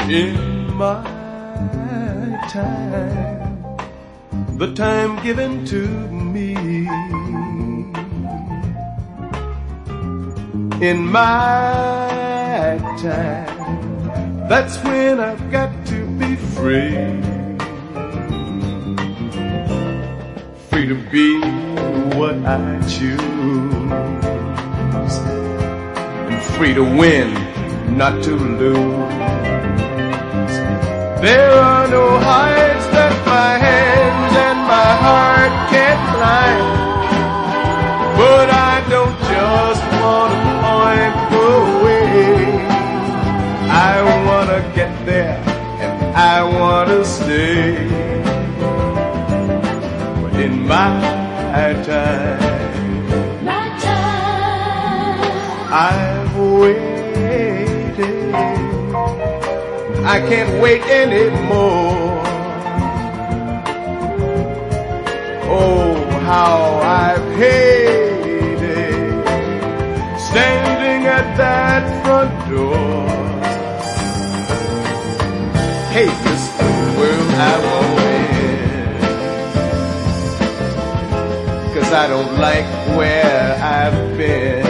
In my time, the time given to me, in my time, that's when I've got to be free. Free to be what I choose, and free to win, not to lose. There are no heights that my hands and my heart can't climb, but I don't just want to point the way. I want to get there and I want to stay. But in my time, I've waited. I can't wait anymore. Oh, how I've hated standing at that front door. Hey, this is the world I want in, 'cause I don't like where I've been.